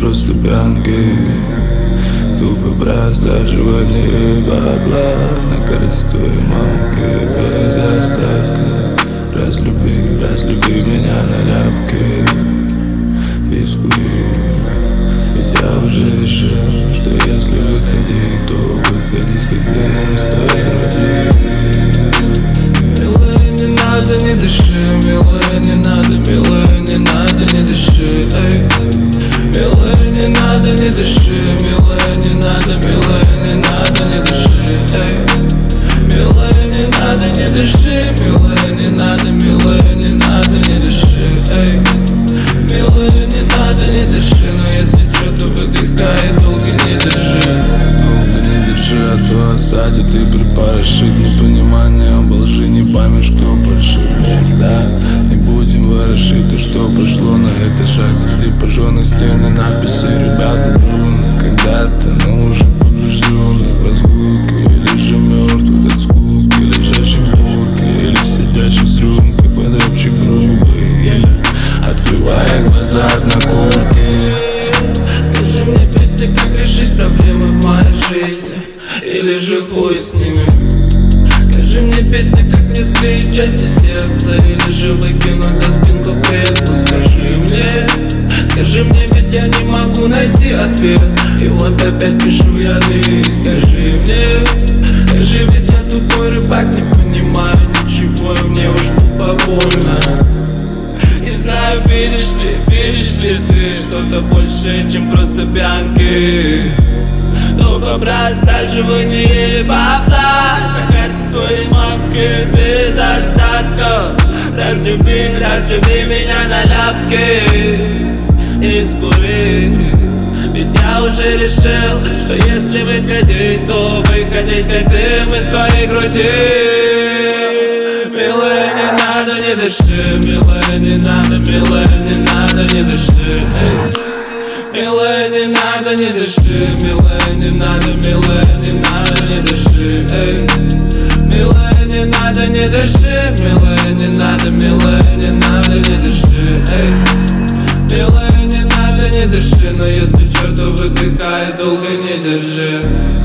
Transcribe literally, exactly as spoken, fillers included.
просто пьянки. Тупо просаживание бабла на карте твоей мамки без остатка. Разлюби, разлюби меня на ляпке. Искури, ведь я уже решил, что если выходить, то выходить, когда мы с тобой груди. Милая, не надо, не дыши, милая, не надо, милая, не надо, не дыши, эй. Милая, не надо, не дыши, милая, не надо, милая, не надо, не дыши, эй. Милая, не надо, не дыши, милая, не надо, милая, не надо, не дыши, эй. Милая, не надо, не дыши, но если что-то выдыхай, долго не держи. Долго не держи, а то осадит и припорошит непониманием во лжи, не поймешь, кто прошит. Да, не будем ворошить то, что прошло на этажах. Среди пожженных стен и надписи ребят брунных. Когда-то, но уже побежденный в разлуке, или же мертвых от скуки, лежащих в бурке, или сидящих с рюмкой под общей грубой, еле открывая глаза от накурки. Скажи мне, песня, как решить проблемы в моей жизни, или же хуй с ними. Скажи мне, песня, как мне склеить части сердца, или же выкинуть за спинку кресла. Скажи мне, скажи мне, ведь я не могу найти ответ, и вот опять пишу я лист. Скажи мне, скажи, ведь я тупой рыбак, не понимаю ничего, и мне уж тупо больно. Не знаю, видишь ли, видишь ли ты что-то большее, чем просто пьянки. Тупо просаживание бабла на карте твоей мамки без остатков. Разлюби, разлюби меня на ляпке. Искури, ведь я уже решил, что если выходить, то выходить как дым из твоей груди. Милая, не надо, не дыши, милая, не надо, милая, не надо, не дыши, эй. Милая, не надо, не дыши, милая, не надо, милая, не надо, не дыши, эй. Милая, не надо, не дыши, милая, не надо, милая, не надо, не дыши, эй. Милая, не надо, не дыши, но если что-то выдыхай, долго не держи.